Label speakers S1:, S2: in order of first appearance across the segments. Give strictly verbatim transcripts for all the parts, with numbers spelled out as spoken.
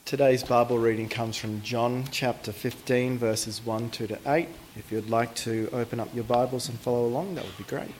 S1: Today's Bible reading comes from John chapter fifteen, verses one, two to eight. If you'd like to open up your Bibles and follow along, that would be great.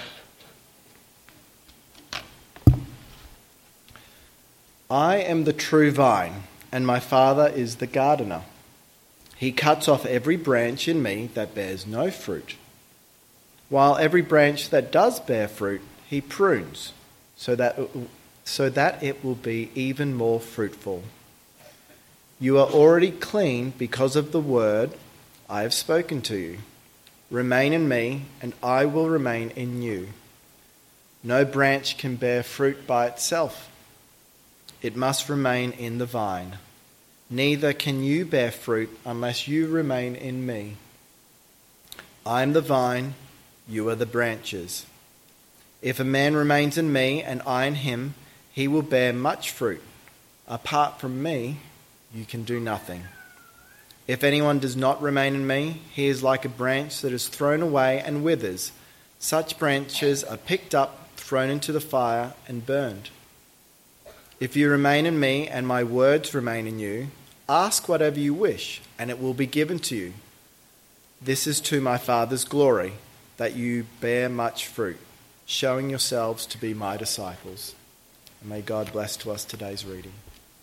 S1: I am the true vine, and my Father is the gardener. He cuts off every branch in me that bears no fruit, while every branch that does bear fruit, he prunes, so that, so that it will be even more fruitful. You are already clean because of the word I have spoken to you. Remain in me, and I will remain in you. No branch can bear fruit by itself. It must remain in the vine. Neither can you bear fruit unless you remain in me. I am the vine, you are the branches. If a man remains in me and I in him, he will bear much fruit. Apart from me, you can do nothing. If anyone does not remain in me, he is like a branch that is thrown away and withers. Such branches are picked up, thrown into the fire, and burned. If you remain in me and my words remain in you, ask whatever you wish, and it will be given to you. This is to my Father's glory, that you bear much fruit, showing yourselves to be my disciples. And may God bless to us today's reading.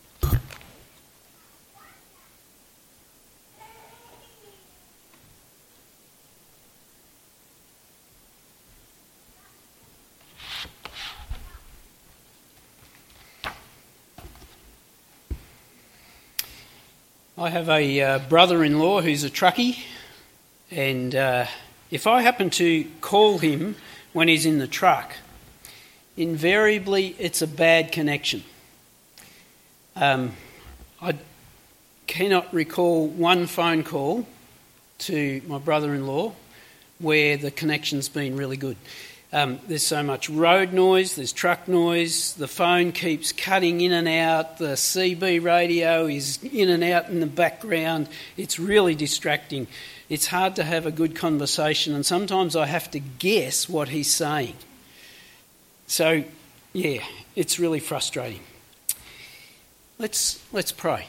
S2: I have a uh, brother-in-law who's a truckie, and uh, if I happen to call him when he's in the truck, invariably it's a bad connection. Um, I cannot recall one phone call to my brother-in-law where the connection's been really good. Um, there's so much road noise, there's truck noise, the phone keeps cutting in and out, the C B radio is in and out in the background. It's really distracting. It's hard to have a good conversation, and sometimes I have to guess what he's saying. So, yeah, it's really frustrating. Let's, let's pray.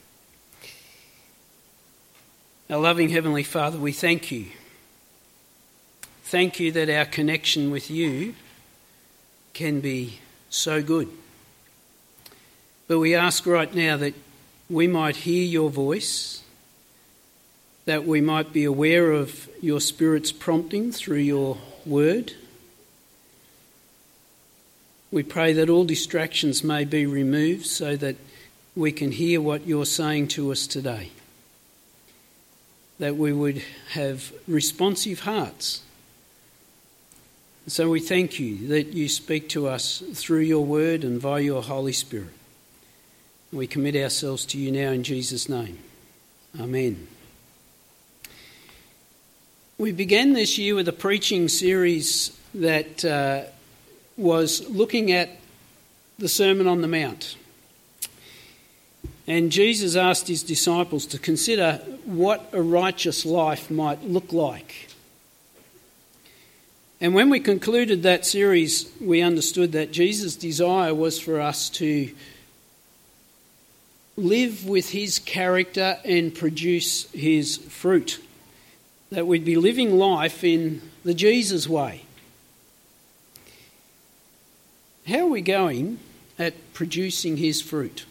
S2: Our loving Heavenly Father, we thank you. Thank you that our connection with you can be so good. But we ask right now that we might hear your voice, that we might be aware of your Spirit's prompting through your word. We pray that all distractions may be removed so that we can hear what you're saying to us today. That we would have responsive hearts. So we thank you that you speak to us through your word and via your Holy Spirit. We commit ourselves to you now in Jesus' name. Amen. We began this year with a preaching series that uh, was looking at the Sermon on the Mount. And Jesus asked his disciples to consider what a righteous life might look like. And when we concluded that series, we understood that Jesus' desire was for us to live with his character and produce his fruit. That we'd be living life in the Jesus way. How are we going at producing his fruit?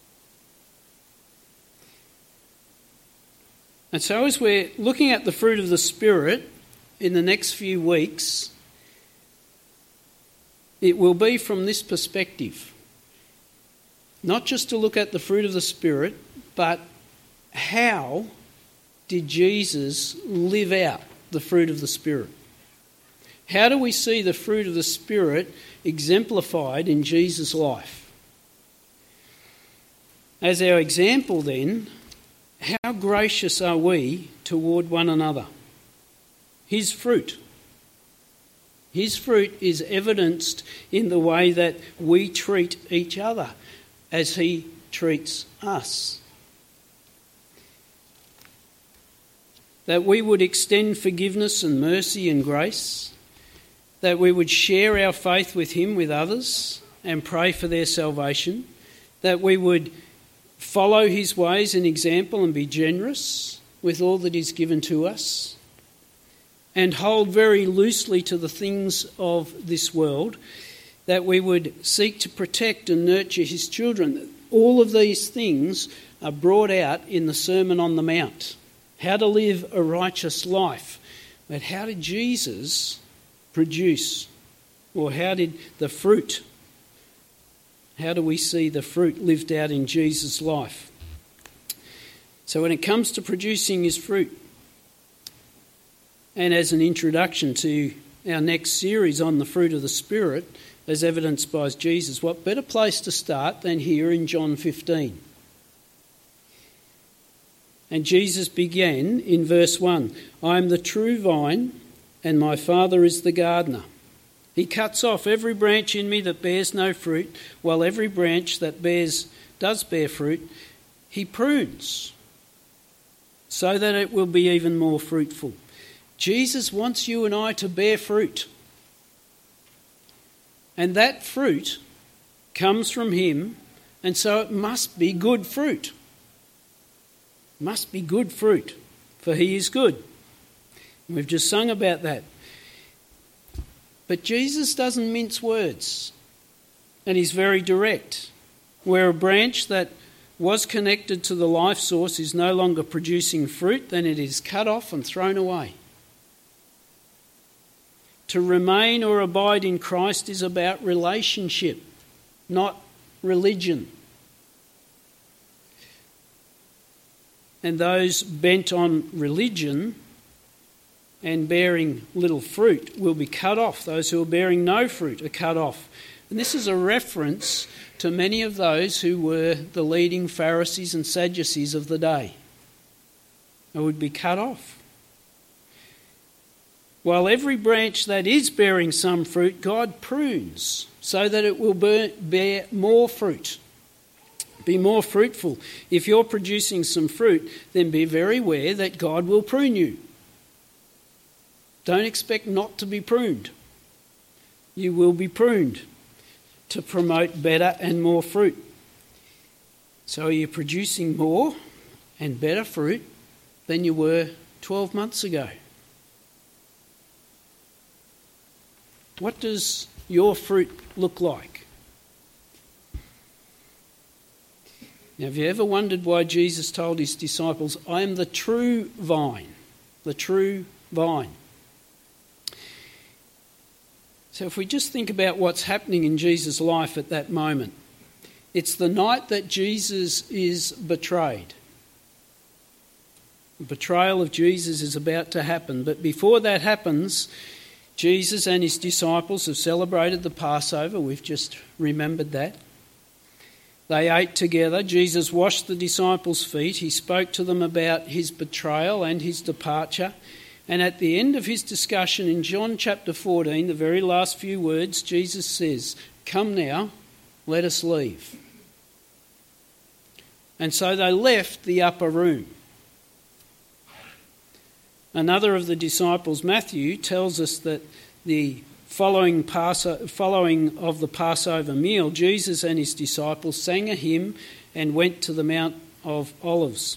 S2: And so as we're looking at the fruit of the Spirit, in the next few weeks, it will be from this perspective. Not just to look at the fruit of the Spirit, but how did Jesus live out the fruit of the Spirit? How do we see the fruit of the Spirit exemplified in Jesus' life? As our example then, how gracious are we toward one another? His fruit. His fruit is evidenced in the way that we treat each other as he treats us. That we would extend forgiveness and mercy and grace. That we would share our faith with him with others and pray for their salvation. That we would follow his ways and example and be generous with all that is given to us, and hold very loosely to the things of this world, that we would seek to protect and nurture his children. All of these things are brought out in the Sermon on the Mount. How to live a righteous life. But how did Jesus produce, or how did the fruit, how do we see the fruit lived out in Jesus' life? So when it comes to producing his fruit, and as an introduction to our next series on the fruit of the Spirit, as evidenced by Jesus, what better place to start than here in John fifteen? And Jesus began in verse one, I am the true vine, and my Father is the gardener. He cuts off every branch in me that bears no fruit, while every branch that bears does bear fruit, he prunes, so that it will be even more fruitful. Jesus wants you and I to bear fruit. And that fruit comes from him, and so it must be good fruit. Must be good fruit, for he is good. We've just sung about that. But Jesus doesn't mince words, and he's very direct. Where a branch that was connected to the life source is no longer producing fruit, then it is cut off and thrown away. To remain or abide in Christ is about relationship, not religion. And those bent on religion and bearing little fruit will be cut off. Those who are bearing no fruit are cut off. And this is a reference to many of those who were the leading Pharisees and Sadducees of the day. They would be cut off. While every branch that is bearing some fruit, God prunes so that it will bear more fruit, be more fruitful. If you're producing some fruit, then be very aware that God will prune you. Don't expect not to be pruned. You will be pruned to promote better and more fruit. So are you producing more and better fruit than you were twelve months ago? What does your fruit look like? Now, have you ever wondered why Jesus told his disciples, I am the true vine, the true vine? So if we just think about what's happening in Jesus' life at that moment, it's the night that Jesus is betrayed. The betrayal of Jesus is about to happen, but before that happens, Jesus and his disciples have celebrated the Passover. We've just remembered that. They ate together. Jesus washed the disciples' feet. He spoke to them about his betrayal and his departure. And at the end of his discussion in John chapter fourteen, the very last few words, Jesus says, come now, let us leave. And so they left the upper room. Another of the disciples, Matthew, tells us that the following, Pass- following of the Passover meal, Jesus and his disciples sang a hymn and went to the Mount of Olives.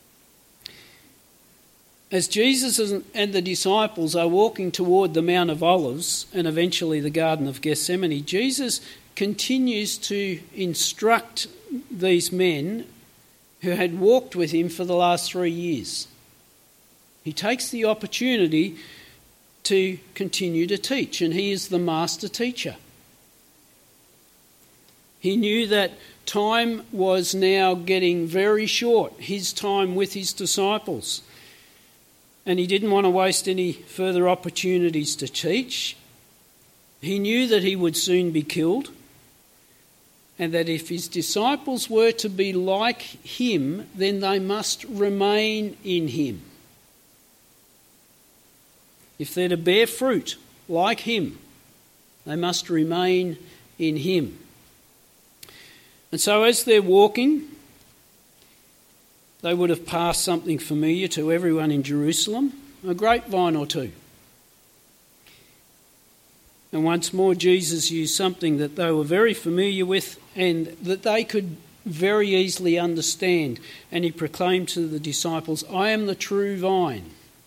S2: As Jesus and the disciples are walking toward the Mount of Olives and eventually the Garden of Gethsemane, Jesus continues to instruct these men who had walked with him for the last three years. He takes the opportunity to continue to teach, and he is the master teacher. He knew that time was now getting very short, his time with his disciples, and he didn't want to waste any further opportunities to teach. He knew that he would soon be killed, and that if his disciples were to be like him, then they must remain in him. If they're to bear fruit like him, they must remain in him. And so as they're walking, they would have passed something familiar to everyone in Jerusalem, a grapevine or two. And once more, Jesus used something that they were very familiar with and that they could very easily understand. And he proclaimed to the disciples, I am the true vine.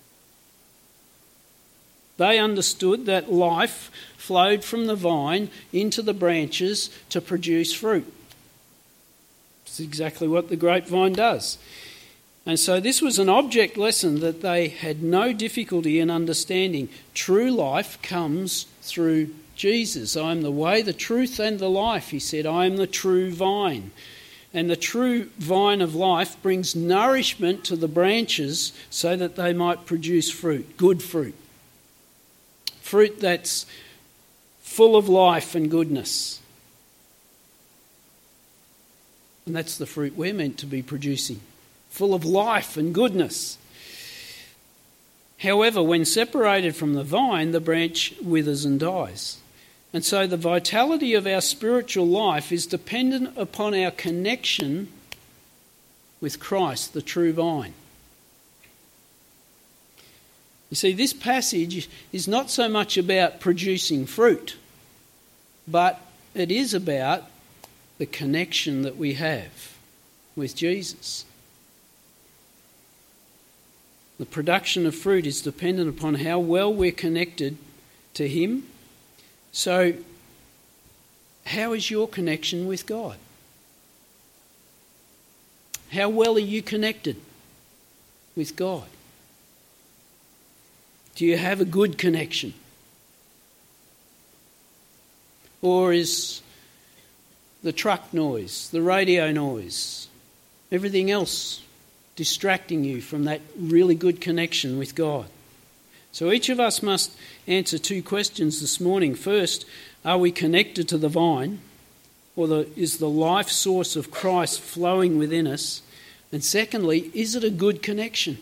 S2: They understood that life flowed from the vine into the branches to produce fruit. It's exactly what the grapevine does. And so this was an object lesson that they had no difficulty in understanding. True life comes through Jesus. I am the way, the truth and the life, he said. I am the true vine. And the true vine of life brings nourishment to the branches so that they might produce fruit, good fruit. Fruit that's full of life and goodness. And that's the fruit we're meant to be producing, full of life and goodness. However, when separated from the vine, the branch withers and dies. And so the vitality of our spiritual life is dependent upon our connection with Christ, the true vine. You see, this passage is not so much about producing fruit, but it is about the connection that we have with Jesus. The production of fruit is dependent upon how well we're connected to him. So, how is your connection with God? How well are you connected with God? Do you have a good connection? Or is the truck noise, the radio noise, everything else distracting you from that really good connection with God? So each of us must answer two questions this morning. First, are we connected to the vine? Or the, is the life source of Christ flowing within us? And secondly, is it a good connection?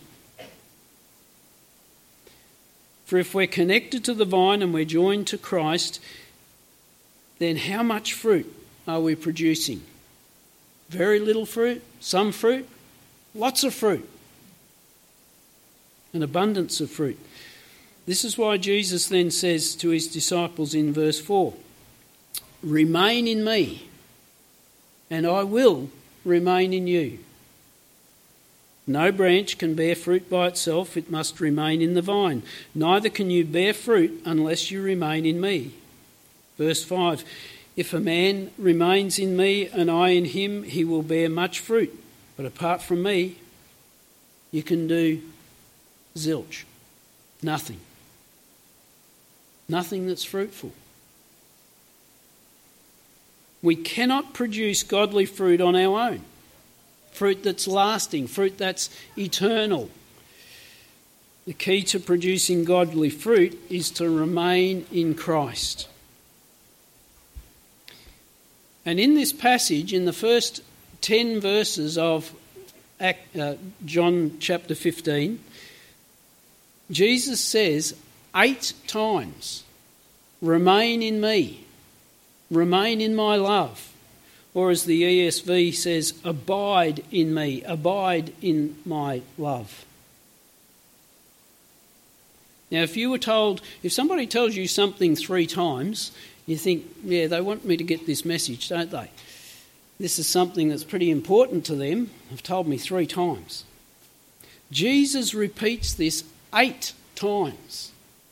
S2: For if we're connected to the vine and we're joined to Christ, then how much fruit are we producing? Very little fruit? Some fruit? Lots of fruit. An abundance of fruit. This is why Jesus then says to his disciples in verse four, remain in me, and I will remain in you. No branch can bear fruit by itself, it must remain in the vine. Neither can you bear fruit unless you remain in me. Verse five, if a man remains in me and I in him, he will bear much fruit. But apart from me, you can do zilch, nothing. Nothing that's fruitful. We cannot produce godly fruit on our own. Fruit that's lasting, fruit that's eternal. The key to producing godly fruit is to remain in Christ. And in this passage, in the first ten verses of John chapter fifteen, Jesus says eight times, remain in me, remain in my love. Or as the E S V says, abide in me, abide in my love. Now, if you were told, if somebody tells you something three times, you think, yeah, they want me to get this message, don't they? This is something that's pretty important to them. They've told me three times. Jesus repeats this eight times.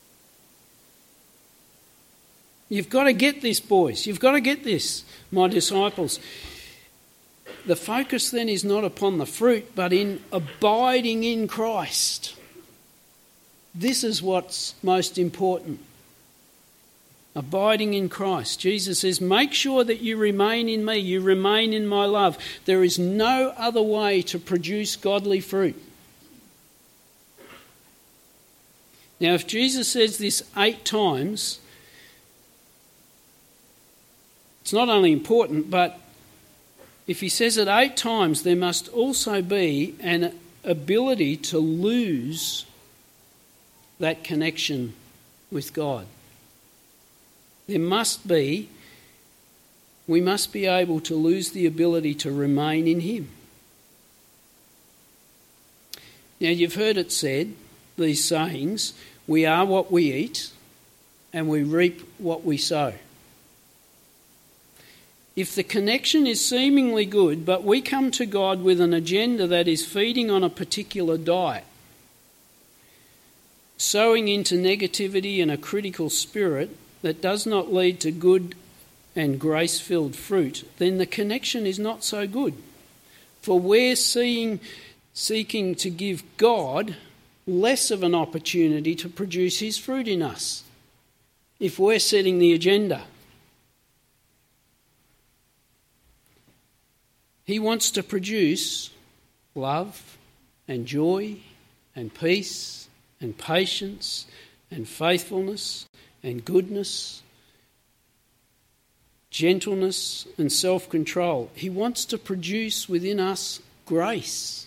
S2: You've got to get this, boys. You've got to get this, my disciples. The focus then is not upon the fruit, but in abiding in Christ. This is what's most important. Abiding in Christ. Jesus says, make sure that you remain in me, you remain in my love. There is no other way to produce godly fruit. Now, if Jesus says this eight times, it's not only important, but if he says it eight times, there must also be an ability to lose that connection with God. There must be, we must be able to lose the ability to remain in him. Now, you've heard it said, these sayings, we are what we eat and we reap what we sow. If the connection is seemingly good, but we come to God with an agenda that is feeding on a particular diet, sowing into negativity and a critical spirit that does not lead to good and grace-filled fruit, then the connection is not so good. For we're seeing, seeking to give God less of an opportunity to produce his fruit in us if we're setting the agenda. He wants to produce love and joy and peace and patience and faithfulness and goodness, gentleness and self-control. He wants to produce within us grace.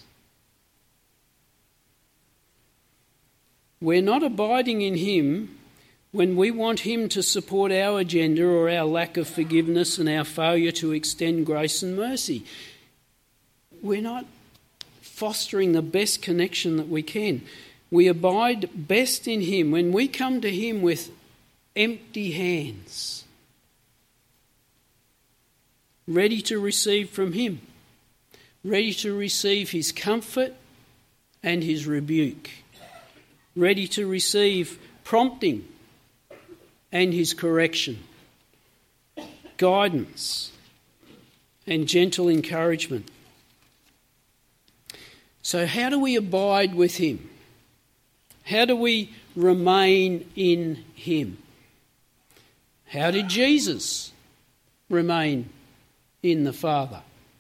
S2: We're not abiding in him when we want him to support our agenda or our lack of forgiveness and our failure to extend grace and mercy. We're not fostering the best connection that we can. We abide best in him when we come to him with empty hands, ready to receive from him, ready to receive his comfort and his rebuke, ready to receive prompting and his correction, guidance and gentle encouragement. So how do we abide with him? How do we remain in him? How did Jesus remain in the Father?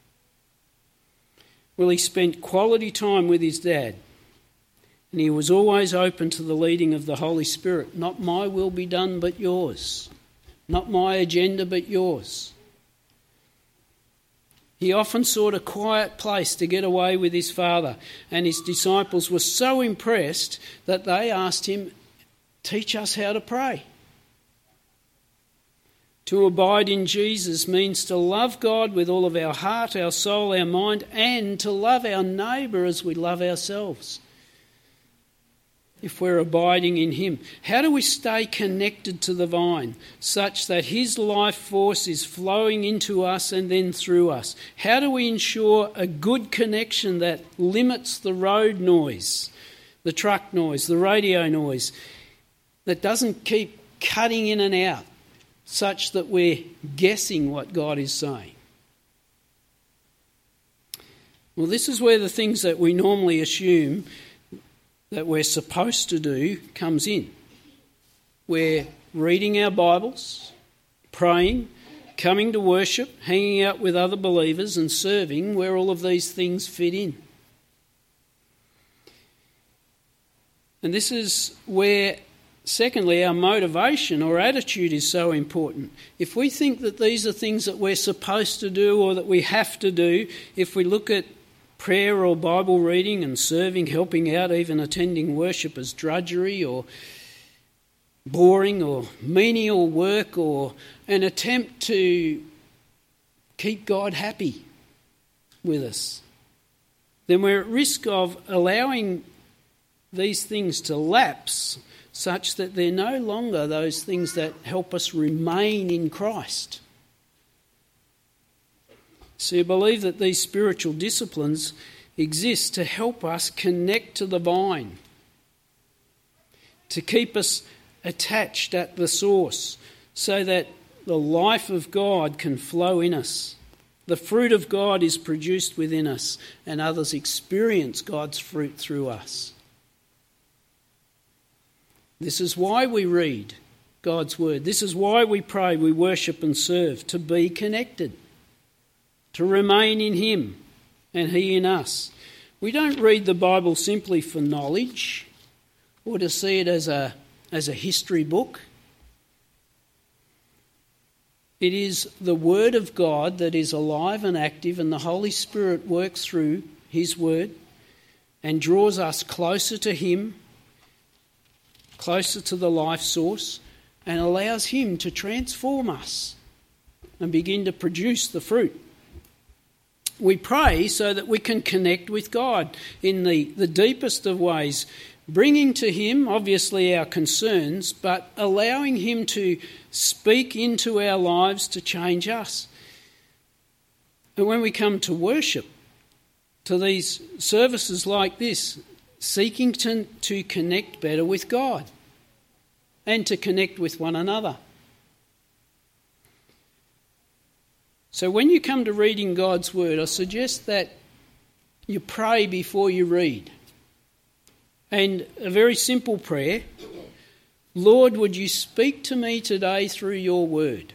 S2: Well, he spent quality time with his dad, and he was always open to the leading of the Holy Spirit. Not my will be done, but yours. Not my agenda, but yours. He often sought a quiet place to get away with his Father, and his disciples were so impressed that they asked him, "Teach us how to pray." To abide in Jesus means to love God with all of our heart, our soul, our mind, and to love our neighbour as we love ourselves. If we're abiding in him, how do we stay connected to the vine such that his life force is flowing into us and then through us? How do we ensure a good connection that limits the road noise, the truck noise, the radio noise, that doesn't keep cutting in and out such that we're guessing what God is saying? Well, this is where the things that we normally assume that we're supposed to do comes in. We're reading our Bibles, praying, coming to worship, hanging out with other believers and serving, where all of these things fit in. And this is where, secondly, our motivation or attitude is so important. If we think that these are things that we're supposed to do or that we have to do, if we look at prayer or Bible reading and serving, helping out, even attending worship as drudgery or boring or menial work or an attempt to keep God happy with us, then we're at risk of allowing these things to lapse such that they're no longer those things that help us remain in Christ. So I believe that these spiritual disciplines exist to help us connect to the vine, to keep us attached at the source so that the life of God can flow in us. The fruit of God is produced within us and others experience God's fruit through us. This is why we read God's word. This is why we pray, we worship and serve, to be connected, to remain in him and he in us. We don't read the Bible simply for knowledge or to see it as a, as a history book. It is the word of God that is alive and active, and the Holy Spirit works through his word and draws us closer to him, closer to the life source, and allows him to transform us and begin to produce the fruit. We pray so that we can connect with God in the, the deepest of ways, bringing to him, obviously, our concerns, but allowing him to speak into our lives to change us. And when we come to worship, to these services like this, seeking to, to connect better with God and to connect with one another. So when you come to reading God's word, I suggest that you pray before you read. And a very simple prayer: Lord, would you speak to me today through your word?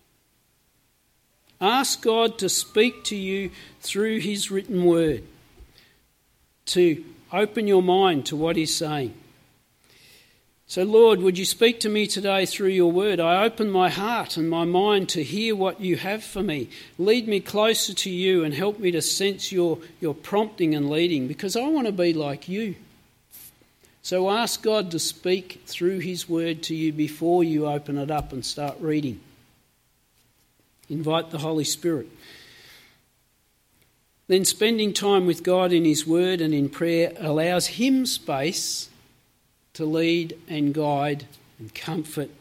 S2: Ask God to speak to you through his written word, to open your mind to what he's saying. So, Lord, would you speak to me today through your word? I open my heart and my mind to hear what you have for me. Lead me closer to you and help me to sense your, your prompting and leading, because I want to be like you. So ask God to speak through his word to you before you open it up and start reading. Invite the Holy Spirit. Then spending time with God in his word and in prayer allows him space to lead and guide and comfort.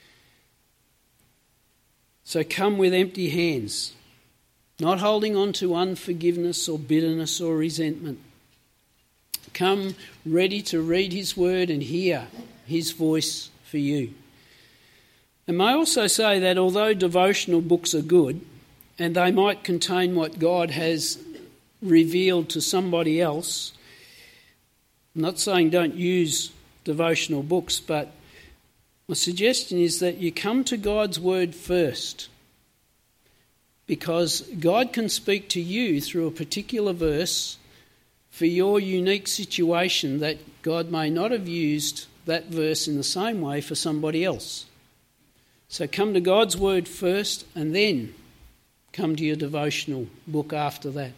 S2: So come with empty hands, not holding on to unforgiveness or bitterness or resentment. Come ready to read his word and hear his voice for you. And may I also say that although devotional books are good, and they might contain what God has revealed to somebody else, I'm not saying don't use devotional books, but my suggestion is that you come to God's word first, because God can speak to you through a particular verse for your unique situation that God may not have used that verse in the same way for somebody else. So come to God's word first and then come to your devotional book after that.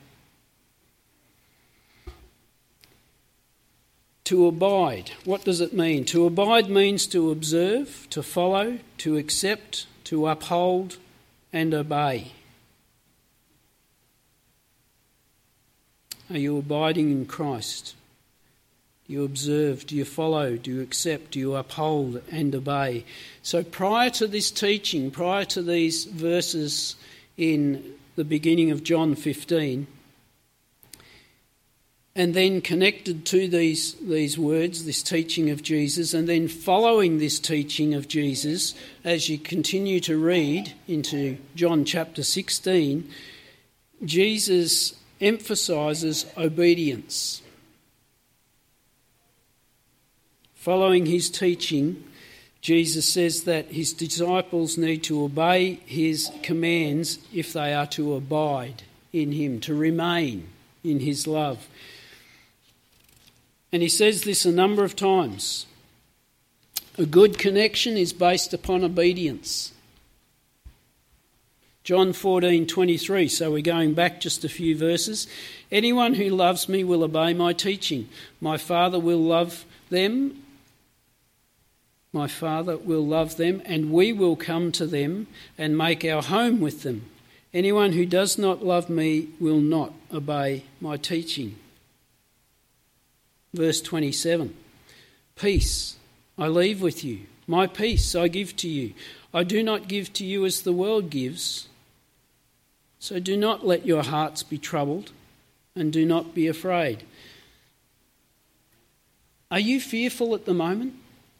S2: To abide, what does it mean? To abide means to observe, to follow, to accept, to uphold and obey. Are you abiding in Christ? Do you observe? Do you follow? Do you accept? Do you uphold and obey? So prior to this teaching, prior to these verses in the beginning of John fifteen, and then connected to these, these words, this teaching of Jesus, and then following this teaching of Jesus as you continue to read into John chapter sixteen, Jesus emphasises obedience. Following his teaching, Jesus says that his disciples need to obey his commands if they are to abide in him, to remain in his love. And he says this a number of times. A good connection is based upon obedience. John fourteen twenty-three, so we're going back just a few verses. Anyone who loves me will obey my teaching. My Father will love them. My Father will love them, and we will come to them and make our home with them. Anyone who does not love me will not obey my teaching. Verse twenty-seven, peace I leave with you, my peace I give to you. I do not give to you as the world gives. So do not let your hearts be troubled and do not be afraid. Are you fearful at the moment?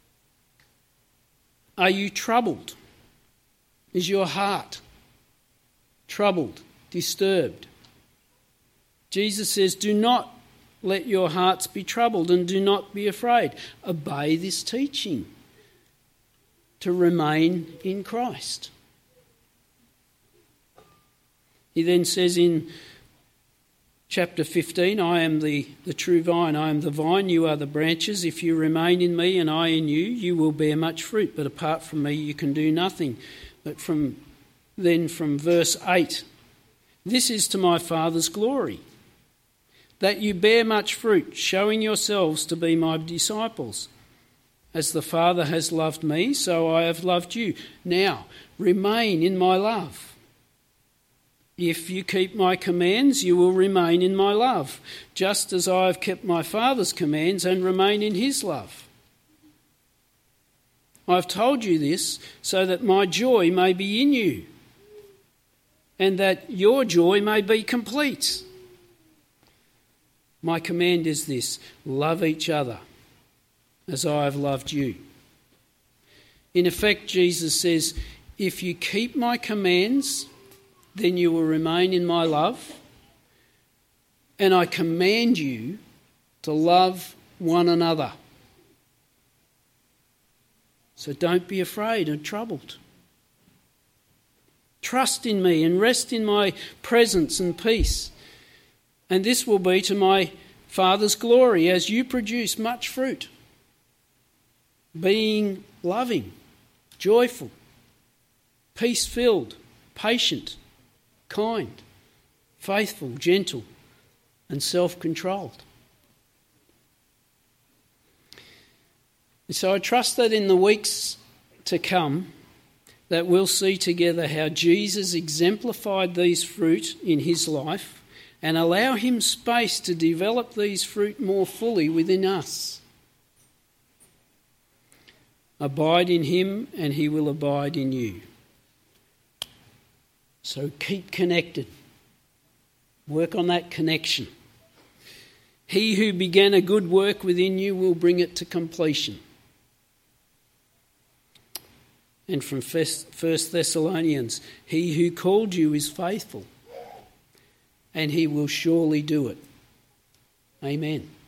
S2: Are you troubled? Is your heart troubled, disturbed? Jesus says, do not let your hearts be troubled and do not be afraid. Obey this teaching to remain in Christ. He then says in chapter fifteen, I am the, the true vine, I am the vine, you are the branches. If you remain in me and I in you, you will bear much fruit, but apart from me you can do nothing. But from then from verse eight, this is to my Father's glory, that you bear much fruit, showing yourselves to be my disciples. As the Father has loved me, so I have loved you. Now, remain in my love. If you keep my commands, you will remain in my love, just as I have kept my Father's commands and remain in his love. I have told you this so that my joy may be in you and that your joy may be complete. My command is this: love each other as I have loved you. In effect, Jesus says, if you keep my commands, then you will remain in my love, and I command you to love one another. So don't be afraid and troubled. Trust in me and rest in my presence and peace. And this will be to my Father's glory as you produce much fruit, being loving, joyful, peace-filled, patient, kind, faithful, gentle, and self-controlled. So I trust that in the weeks to come that we'll see together how Jesus exemplified these fruit in his life and allow him space to develop these fruit more fully within us. Abide in him and he will abide in you. So keep connected. Work on that connection. He who began a good work within you will bring it to completion. And from First Thessalonians, he who called you is faithful, and he will surely do it. Amen.